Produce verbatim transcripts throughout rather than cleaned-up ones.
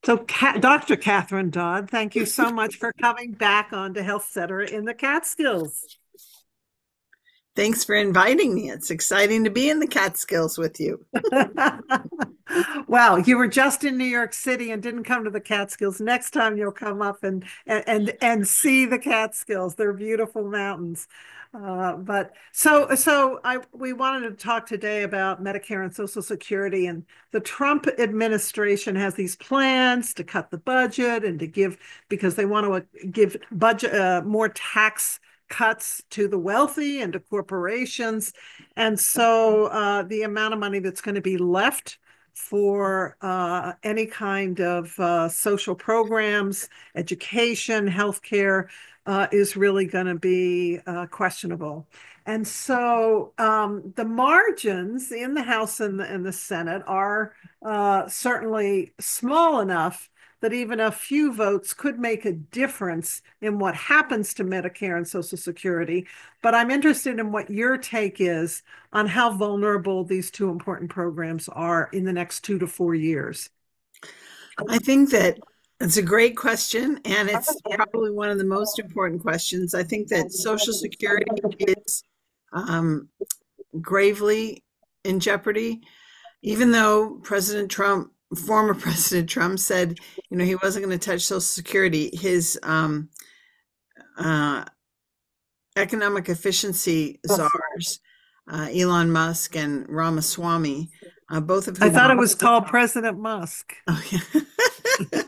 So, Ca Doctor Catherine Dodd, thank you so much for coming back on to Health Center in the Catskills. Thanks for inviting me. It's exciting to be in the Catskills with you. Well, you were just in New York City and didn't come to the Catskills. Next time you'll come up and and and see the Catskills. They're beautiful mountains. Uh, but so so I we wanted to talk today about Medicare and Social Security, and the Trump administration has these plans to cut the budget and to give because they want to give budget uh, more tax cuts to the wealthy and to corporations. And so uh, the amount of money that's going to be left for uh, any kind of uh, social programs, education, healthcare uh, is really going to be uh, questionable. And so um, the margins in the House and the, and the Senate are uh, certainly small enough that even a few votes could make a difference in what happens to Medicare and Social Security. But I'm interested in what your take is on how vulnerable these two important programs are in the next two to four years. I think that it's a great question, and it's probably one of the most important questions. I think that Social Security is um, gravely in jeopardy, even though President Trump, former President Trump, said, you know, he wasn't going to touch Social Security. His um, uh, economic efficiency czars, uh, Elon Musk and Ramaswamy, uh, both of I whom thought are, it was called President Musk. oh, yeah.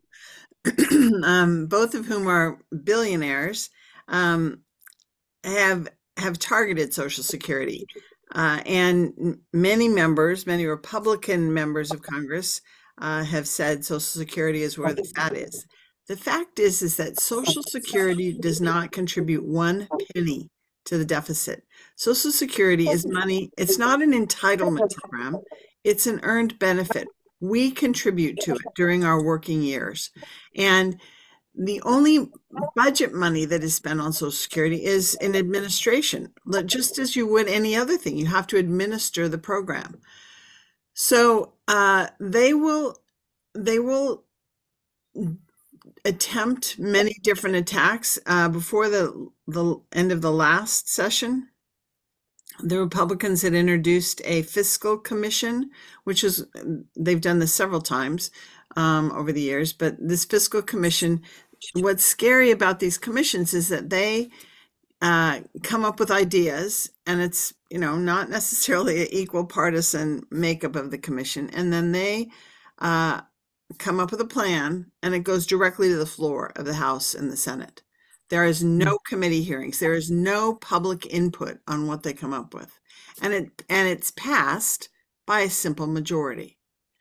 um, both of whom are billionaires, um, have have targeted Social Security, uh, and many members, many Republican members of Congress, uh, have said Social Security is where the fat is. The fact is, is that Social Security does not contribute one penny to the deficit. Social Security is money. It's not an entitlement program. It's an earned benefit. We contribute to it during our working years. And the only budget money that is spent on Social Security is in administration. Just as you would any other thing, you have to administer the program. So uh, they will they will attempt many different attacks. Uh, before the the end of the last session, the Republicans had introduced a fiscal commission, which is, they've done this several times um, over the years, but this fiscal commission, what's scary about these commissions is that they uh, come up with ideas, and it's, you know, not necessarily an equal partisan makeup of the commission. And then they uh, come up with a plan, and it goes directly to the floor of the House and the Senate. There is no committee hearings. There is no public input on what they come up with. And it and it's passed by a simple majority,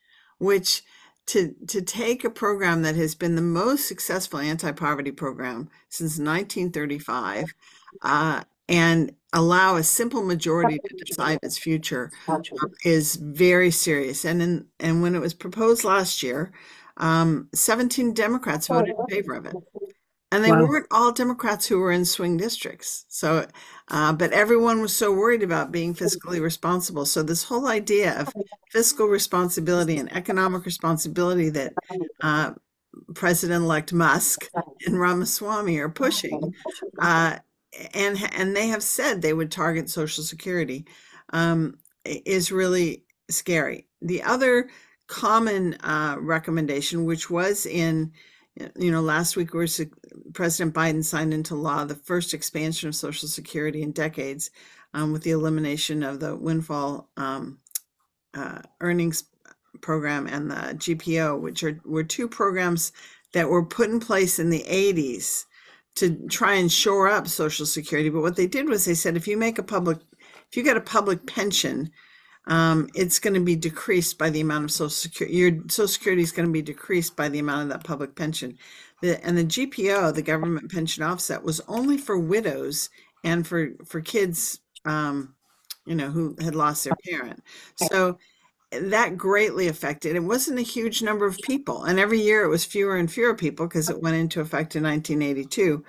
which to to take a program that has been the most successful anti-poverty program since nineteen thirty-five uh, and allow a simple majority to decide its future uh, is very serious. And in, and when it was proposed last year, um, seventeen Democrats voted in favor of it. And they Wow. weren't all Democrats who were in swing districts. So, uh, but everyone was so worried about being fiscally responsible. So this whole idea of fiscal responsibility and economic responsibility that uh, President-elect Musk and Ramaswamy are pushing, uh, and and they have said they would target Social Security, um, is really scary. The other common uh, recommendation, which was in, you know, last week, where President Biden signed into law the first expansion of Social Security in decades, um, with the elimination of the windfall um, uh, earnings program and the G P O, which are were two programs that were put in place in the eighties to try and shore up Social Security. But what they did was they said, if you make a public, if you get a public pension, um, it's going to be decreased by the amount of Social Security. Your Social Security is going to be decreased by the amount of that public pension. The, and the G P O, the government pension offset, was only for widows and for for kids, um, you know, who had lost their parent. So that greatly affected. It wasn't a huge number of people, and every year it was fewer and fewer people because it went into effect in nineteen eighty-two.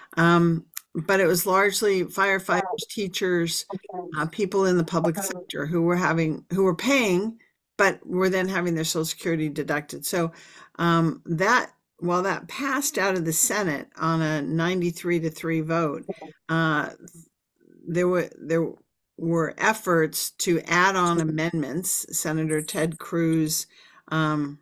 Um, but it was largely firefighters, teachers, uh, people in the public sector who were having who were paying but were then having their Social Security deducted. So um, that while that passed out of the Senate on a ninety-three to three vote, uh, there were there were efforts to add on amendments. Senator Ted Cruz, um,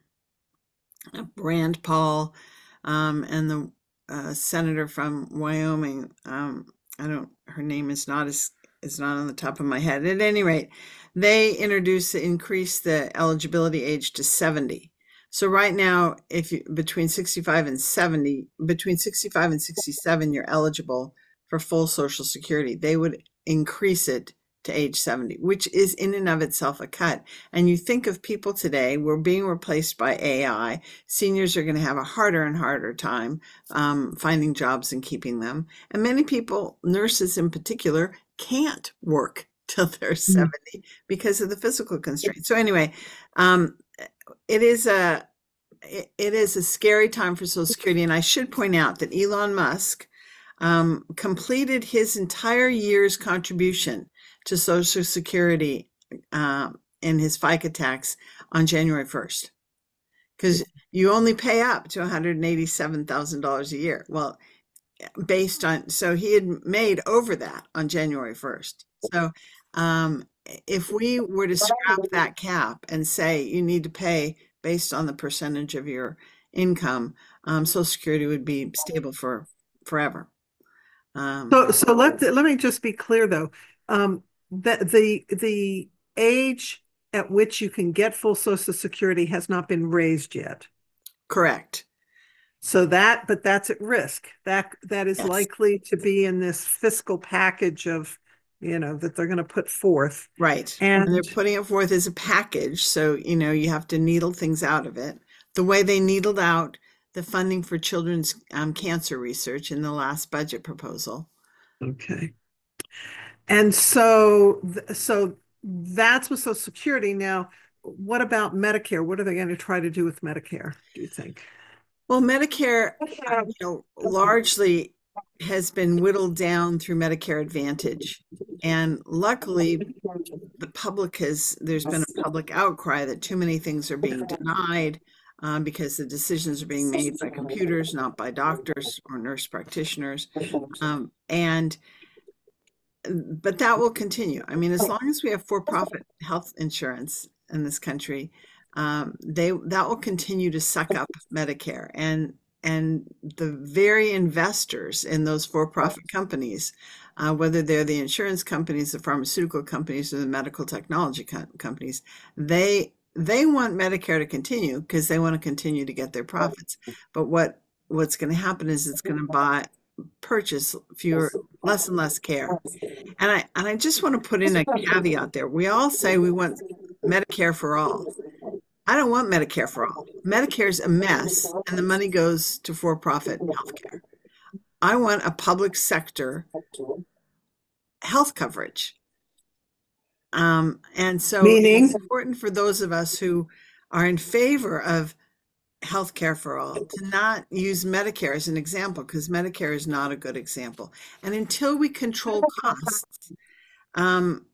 Rand Paul, um, and the uh, senator from Wyoming. Um, I don't. Her name is not as is not on the top of my head. At any rate, they introduced increase the eligibility age to seventy. So right now, if you between sixty-five and seventy, between sixty-five and sixty-seven, you're eligible for full Social Security. They would increase it to age seventy, which is in and of itself a cut. And you think of people today, we're being replaced by A I. Seniors are going to have a harder and harder time um, finding jobs and keeping them. And many people, nurses in particular, can't work till they're seventy because of the physical constraints. So anyway, um, it is a it, it is a scary time for Social Security. And I should point out that Elon Musk um, completed his entire year's contribution to Social Security uh, in his FICA tax on January first, because you only pay up to one hundred eighty-seven thousand dollars a year. Well, based on, so he had made over that on January first. So um, if we were to scrap that cap and say you need to pay based on the percentage of your income, um, Social Security would be stable for forever. Um, So, so let let me just be clear though. Um, that the the age at which you can get full Social Security has not been raised yet. correct. So that, but that's at risk. That that is Yes. likely to be in this fiscal package of, you know, that they're going to put forth. Right. And, And they're putting it forth as a package. So, you know, you have to needle things out of it. The way they needled out the funding for children's um, cancer research in the last budget proposal. okay. And so, so that's with Social Security. Now, what about Medicare? What are they going to try to do with Medicare, do you think? Well, Medicare, uh, you know, largely has been whittled down through Medicare Advantage. And luckily, the public has, there's been a public outcry that too many things are being denied um, because the decisions are being made by computers, not by doctors or nurse practitioners. Um, and but that will continue. I mean, as long as we have for-profit health insurance in this country, um, they that will continue to suck up Medicare, and and the very investors in those for-profit companies, uh, whether they're the insurance companies, the pharmaceutical companies, or the medical technology co companies, they they want Medicare to continue because they want to continue to get their profits. But what what's going to happen is it's going to buy purchase fewer less and less care. And I and I just want to put in a caveat there. We all say we want Medicare for all. I don't want Medicare for all. Medicare's a mess and the money goes to for-profit healthcare. I want a public sector health coverage. Um, and so Meaning? it's important for those of us who are in favor of healthcare for all to not use Medicare as an example, because Medicare is not a good example. And until we control costs, um,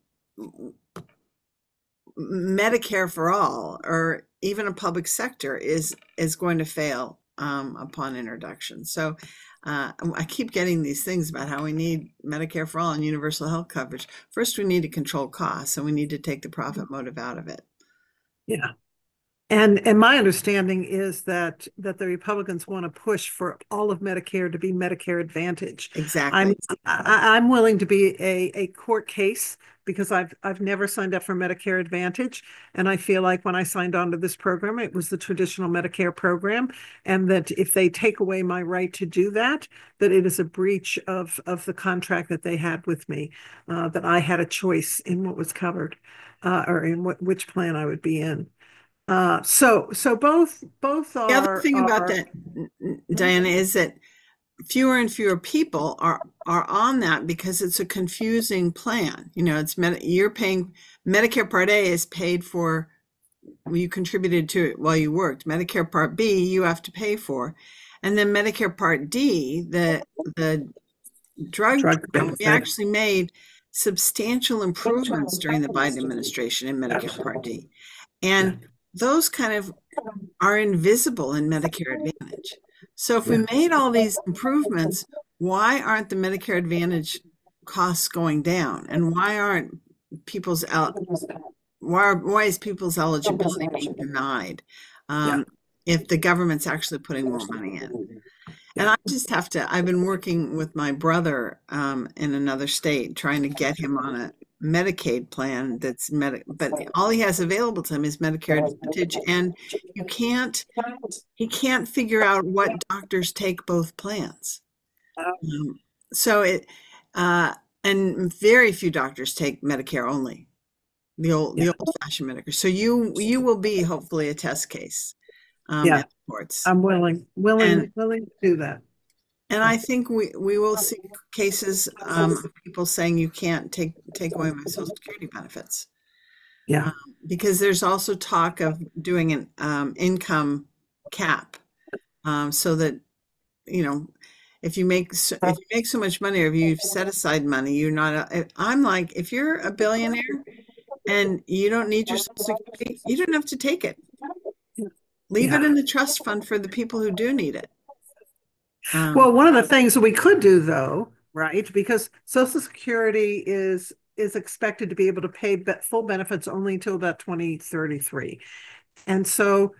Medicare for all, or even a public sector, is is going to fail um, upon introduction. So uh, I keep getting these things about how we need Medicare for all and universal health coverage. First, we need to control costs, and we need to take the profit motive out of it. Yeah. And and my understanding is that that the Republicans want to push for all of Medicare to be Medicare Advantage. Exactly. I'm I, I'm willing to be a, a court case because I've I've never signed up for Medicare Advantage, and I feel like when I signed on to this program, it was the traditional Medicare program, and that if they take away my right to do that, that it is a breach of of the contract that they had with me, uh, that I had a choice in what was covered, uh, or in what which plan I would be in. Uh, so so both both The other are thing about are that, Diana, is that fewer and fewer people are are on that because it's a confusing plan. You know, it's med you're paying Medicare Part A is paid for, well, you contributed to it while you worked. Medicare Part B you have to pay for, and then Medicare Part D, the the drug, drug we actually made substantial improvements during the Biden administration in Medicare Part D. And those kind of are invisible in Medicare Advantage. So if we Yeah. made all these improvements, why aren't the Medicare Advantage costs going down? And why aren't people's el- why, are, why is people's eligibility being denied Yeah. um, if the government's actually putting more money in? And Yeah. I just have to, I've been working with my brother um, in another state, trying to get him on a Medicaid plan that's med, but all he has available to him is Medicare Advantage. And you can't, he can't figure out what doctors take both plans. Um, so it, uh, and very few doctors take Medicare only, the old, the Yeah. old fashioned Medicare. So you, you will be hopefully a test case um, Yeah. at the courts. I'm willing, And willing, willing to do that. And I think we, we will see cases um, of people saying you can't take take away my Social Security benefits. Yeah. Um, because there's also talk of doing an um, income cap um, so that, you know, if you make so, if you make so much money or if you've set aside money, you're not. A, I'm like, if you're a billionaire and you don't need your Social Security, you don't have to take it. Leave it Yeah. in the trust fund for the people who do need it. Um, Well, one of the things that we could do though, right? Because Social Security is is expected to be able to pay be full benefits only until about twenty thirty-three. And so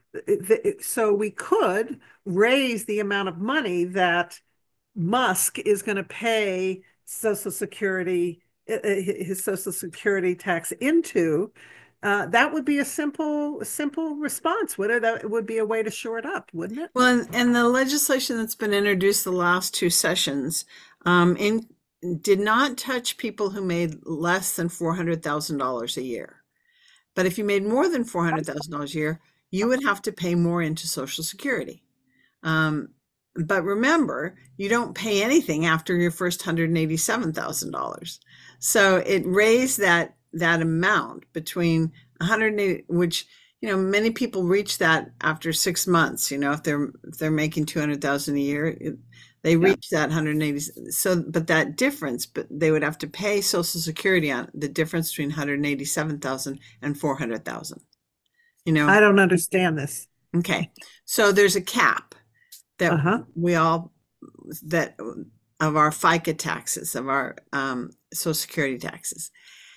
so we could raise the amount of money that Musk is going to pay Social Security, uh, uh, his Social Security tax into. Uh, that would be a simple, simple response. Would it? That would be a way to shore it up, wouldn't it? Well, and, and the legislation that's been introduced the last two sessions um, in, did not touch people who made less than four hundred thousand dollars a year. But if you made more than four hundred thousand dollars a year, you would have to pay more into Social Security. Um, but remember, you don't pay anything after your first one hundred eighty-seven thousand dollars. So it raised that that amount between one hundred eighty, which, you know, many people reach that after six months. You know, if they're if they're making two hundred thousand a year, it, they reach yeah. that one hundred eighty. So, but that difference, but they would have to pay Social Security on the difference between one hundred eighty-seven thousand and four hundred thousand. You know, I don't understand this. Okay, so there's a cap that uh-huh. we all that of our FICA taxes, of our um, Social Security taxes.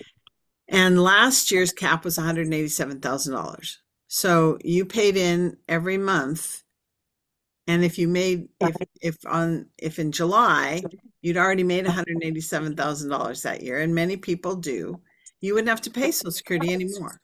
And last year's cap was one hundred eighty-seven thousand dollars. So you paid in every month. And if you made, if, if on, if in July, you'd already made one hundred eighty-seven thousand dollars that year, and many people do, you wouldn't have to pay Social Security anymore.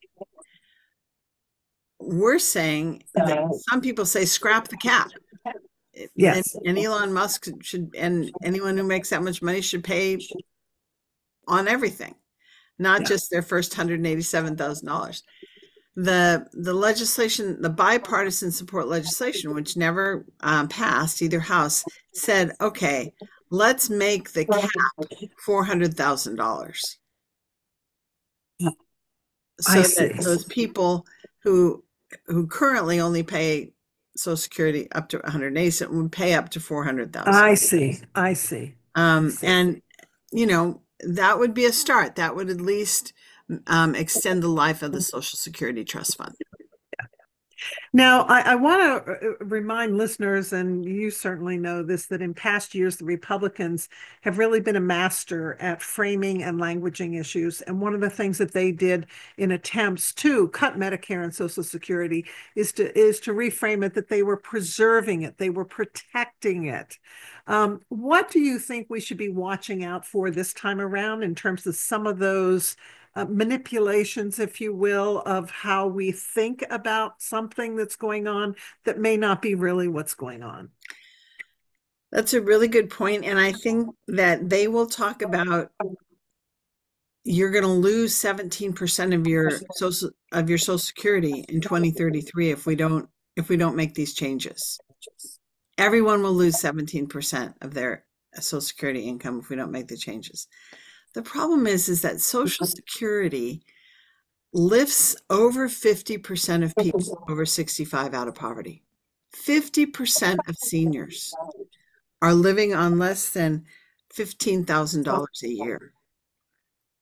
We're saying that some people say scrap the cap. Yes. And, and Elon Musk should, and anyone who makes that much money should pay on everything, not yeah. just their first one hundred eighty-seven thousand dollars. The the legislation, the bipartisan support legislation, which never um, passed either house, said, okay, let's make the cap four hundred thousand dollars. So that those people who who currently only pay Social Security up to one hundred eighty would pay up to four hundred thousand. I see. I see. Um, I see. And, you know, that would be a start. That would at least um, extend the life of the Social Security Trust Fund. Now, I, I want to remind listeners, and you certainly know this, that in past years, the Republicans have really been a master at framing and languaging issues. And one of the things that they did in attempts to cut Medicare and Social Security is to, is to reframe it that they were preserving it, they were protecting it. Um, what do you think we should be watching out for this time around in terms of some of those Uh, manipulations, if you will, of how we think about something that's going on that may not be really what's going on? That's a really good point. And I think that they will talk about you're going to lose seventeen percent of your social of your Social Security in twenty thirty-three if we don't if we don't make these changes. Everyone will lose seventeen percent of their Social Security income if we don't make the changes. The problem is, is that Social Security lifts over fifty percent of people over sixty-five out of poverty. fifty percent of seniors are living on less than fifteen thousand dollars a year.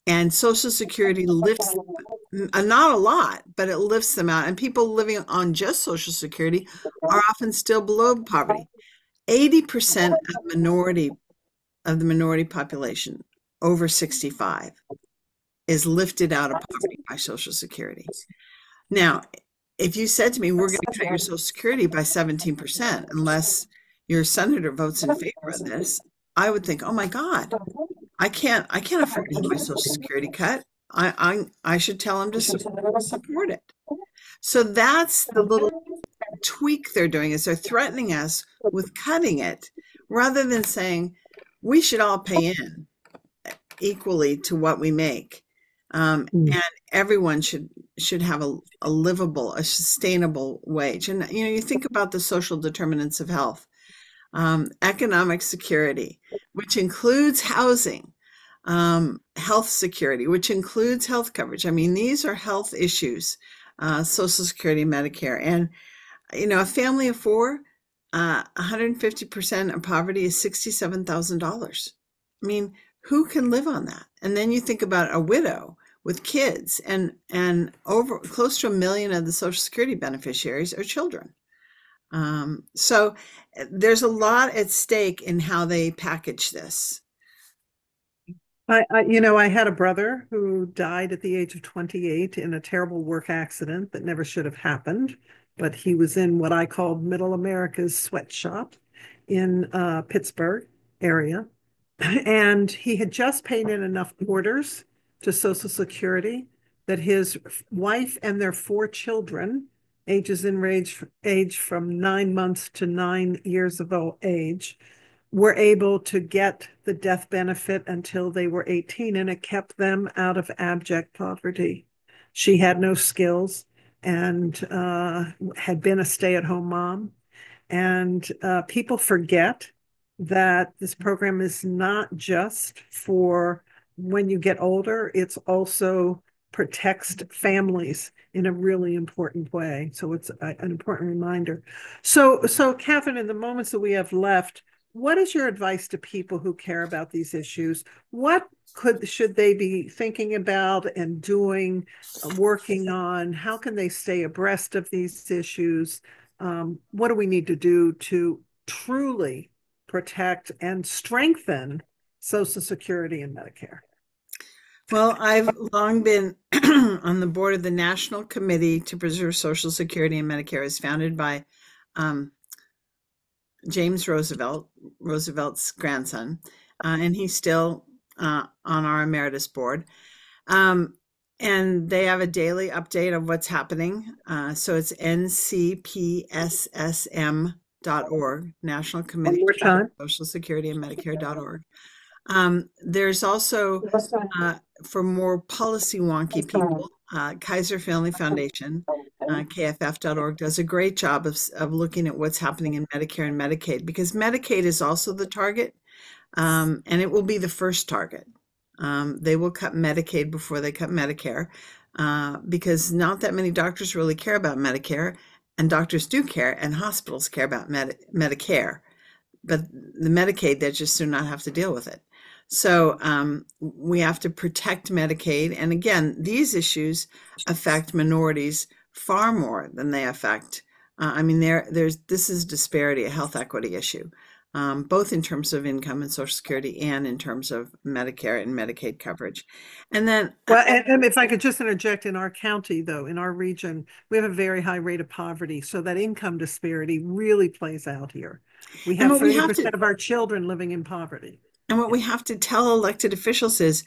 and Social Security lifts, uh, not a lot, but it lifts them out. And people living on just Social Security are often still below poverty. eighty percent of minority of the minority population over sixty-five is lifted out of poverty by Social Security. Now, if you said to me, we're going to cut your Social Security by seventeen percent unless your senator votes in favor of this, I would think, oh my God, I can't, I can't afford to have my Social Security cut. I, I, I should tell him to support it. So that's the little tweak they're doing, is they're threatening us with cutting it rather than saying we should all pay in equally to what we make. Um, mm. And everyone should should have a, a livable, a sustainable wage. And, you know, you think about the social determinants of health, um, economic security, which includes housing, um, health security, which includes health coverage. I mean, these are health issues, uh, Social Security, Medicare. And, you know, a family of four, uh, one hundred fifty percent of poverty is sixty-seven thousand dollars. I mean, who can live on that? And then you think about a widow with kids, and and over close to a million of the Social Security beneficiaries are children. Um, so there's a lot at stake in how they package this. I, I, you know, I had a brother who died at the age of twenty-eight in a terrible work accident that never should have happened, but he was in what I called Middle America's sweatshop in uh, Pittsburgh area. And he had just paid in enough orders to Social Security that his wife and their four children, ages in range age from nine months to nine years of old age, were able to get the death benefit until they were eighteen, and it kept them out of abject poverty. She had no skills and uh, had been a stay-at-home mom. And uh, people forget that this program is not just for when you get older, it's also protects families in a really important way. So it's a, an important reminder. So, so Catherine, in the moments that we have left, what is your advice to people who care about these issues? What could should they be thinking about and doing, uh, working on? How can they stay abreast of these issues? Um, what do we need to do to truly protect and strengthen Social Security and Medicare? Well, I've long been on the board of the National Committee to Preserve Social Security and Medicare. It's founded by um, James Roosevelt, Roosevelt's grandson, uh, and he's still uh, on our emeritus board. Um, and they have a daily update of what's happening. Uh, so it's N C P S S M dot org, National Committee for Social Security and Medicare dot org. Um, there's also, uh, for more policy wonky people, uh, Kaiser Family Foundation, uh, K F F dot org, does a great job of, of looking at what's happening in Medicare and Medicaid, because Medicaid is also the target, um, and it will be the first target. Um, they will cut Medicaid before they cut Medicare, uh, because not that many doctors really care about Medicare, and doctors do care, and hospitals care about Med Medicare, but the Medicaid, they just do not have to deal with it. So um, we have to protect Medicaid. And again, these issues affect minorities far more than they affect. Uh, I mean, there, there's this is disparity, a health equity issue, um, both in terms of income and Social Security and in terms of Medicare and Medicaid coverage. And then, well, and, and if I could just interject, in our county, though, in our region, we have a very high rate of poverty. So that income disparity really plays out here. We have thirty percent of our children living in poverty. And what we have to tell elected officials is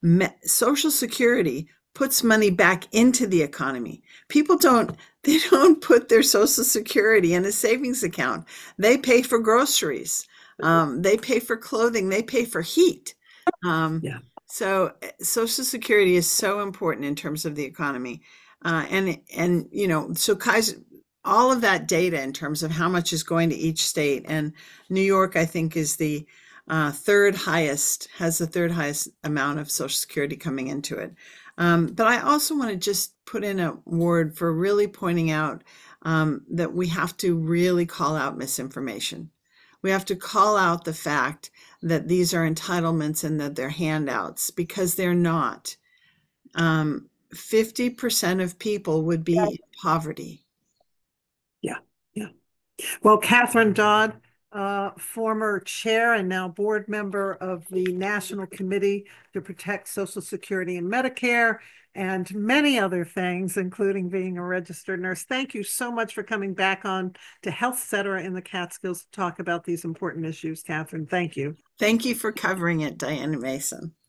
Social Security puts money back into the economy. People don't, they don't put their Social Security in a savings account. They pay for groceries. Um, they pay for clothing. They pay for heat. Um, yeah. So Social Security is so important in terms of the economy. Uh, and, and, you know, so Kaiser, all of that data in terms of how much is going to each state, and New York, I think, is the Uh, third highest, has the third highest amount of Social Security coming into it. Um, but I also want to just put in a word for really pointing out um, that we have to really call out misinformation. We have to call out the fact that these are entitlements and that they're handouts, because they're not. Um, fifty percent of people would be in poverty. Yeah, yeah. Well, Catherine Dodd, uh, former chair and now board member of the National Committee to Protect Social Security and Medicare, and many other things, including being a registered nurse. Thank you so much for coming back on to Health Cetera in the Catskills to talk about these important issues, Catherine. Thank you. Thank you for covering it, Diana Mason.